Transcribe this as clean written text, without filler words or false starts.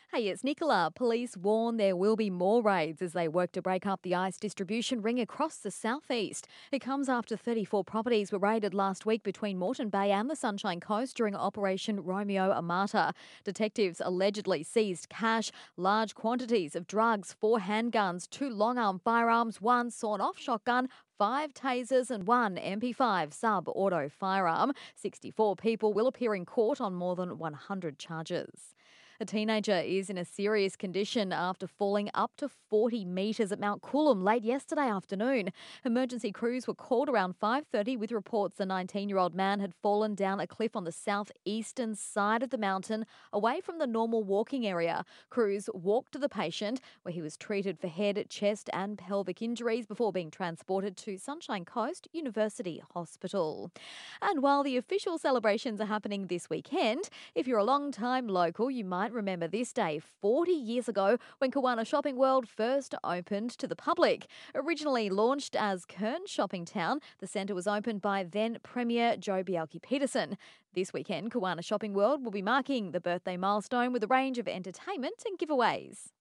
Hey, it's Nicola. Police warn there will be more raids as they work to break up the ice distribution ring across the southeast. It comes after 34 properties were raided last week between Moreton Bay and the Sunshine Coast during Operation Romeo Amata. Detectives allegedly seized cash, large quantities of drugs, 4 handguns, 2 long-arm firearms, 1 sawn-off shotgun, 5 tasers and 1 MP5 sub-auto firearm. 64 people will appear in court on more than 100 charges. A teenager is in a serious condition after falling up to 40 metres at Mount Coolum late yesterday afternoon. Emergency crews were called around 5:30 with reports the 19-year-old man had fallen down a cliff on the southeastern side of the mountain away from the normal walking area. Crews walked to the patient where he was treated for head, chest and pelvic injuries before being transported to Sunshine Coast University Hospital. And while the official celebrations are happening this weekend, if you're a long-time local, you might remember this day 40 years ago when Kawana Shopping World first opened to the public. Originally launched as Kern Shopping Town, the centre was opened by then Premier Joe Bialke-Peterson. This weekend, Kawana Shopping World will be marking the birthday milestone with a range of entertainment and giveaways.